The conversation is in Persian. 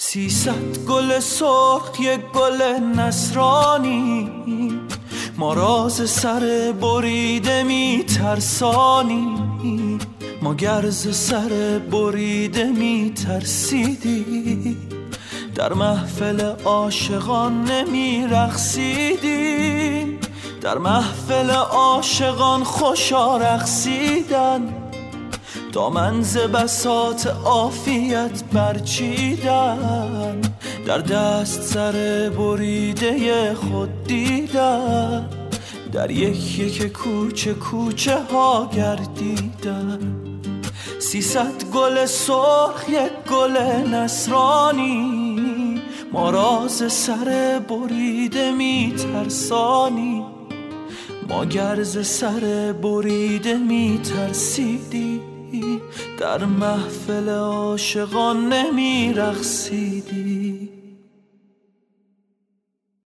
300 گل سرخ یک گل نصرانی، ما راز سر بریده می ترسانی، ما گرز سر بریده می ترسیدی، در محفل عاشقان نمی رقصیدیم، در محفل عاشقان خوشا رقصیدن، دامن ز بساط عافیت برچیدن، در دست سر بریده خود دیدن، در یک یک کوچه کوچه ها گردیدن. 300 گل سرخ یک گل نصرانی، ما راز سر بریده می ترسانی، ما گرز سر بریده می ترسیدی، در محفل عاشقان نمی رقصیدی.